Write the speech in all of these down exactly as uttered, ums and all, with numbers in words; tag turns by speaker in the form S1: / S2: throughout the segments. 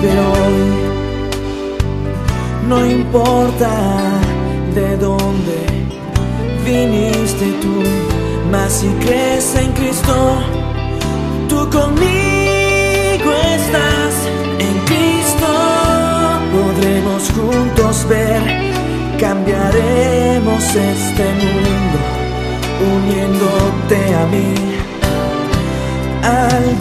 S1: Pero hoy no importa de dónde viniste tú, mas si crees en Cristo, tú conmigo estás. En Cristo podremos juntos ver, cambiaremos este mundo, uniéndote a mí. Al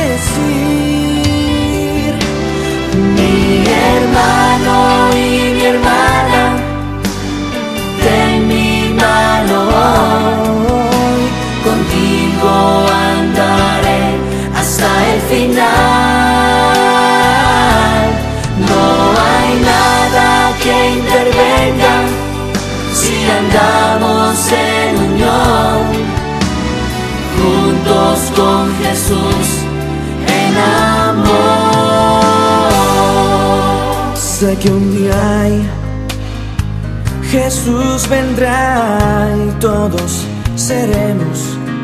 S1: decir,
S2: mi hermano y mi hermana, ten mi mano hoy, contigo andaré hasta el final. No hay nada que intervenga si andamos en unión, juntos con Jesús en amor.
S1: Sé que un día hay, Jesús vendrá y todos seremos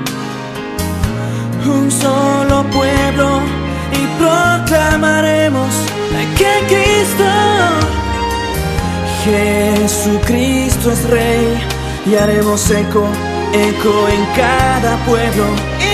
S1: un solo pueblo y proclamaremos que Cristo, Jesucristo es Rey, y haremos eco, eco en cada pueblo.